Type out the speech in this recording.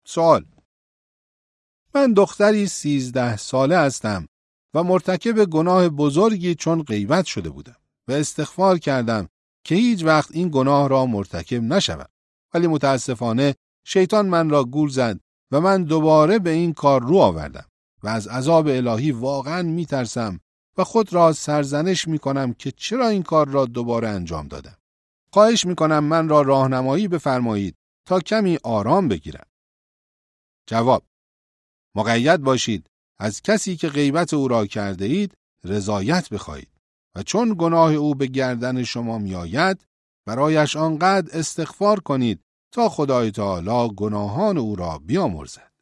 سوال: من دختری 13 ساله هستم و مرتکب گناه بزرگی چون غیبت شده بودم و استغفار کردم که هیچ وقت این گناه را مرتکب نشوم. ولی متاسفانه شیطان من را گول زد و من دوباره به این کار رو آوردم و از عذاب الهی واقعا میترسم و خود را سرزنش میکنم که چرا این کار را دوباره انجام دادم. خواهش میکنم من را راهنمایی بفرمایید تا کمی آرام بگیرم. جواب: مقید باشید از کسی که غیبت او را کرده اید رضایت بخواهید و چون گناه او به گردن شما میآید برایش آنقدر استغفار کنید تا خدای تعالی گناهان او را بیامرزد.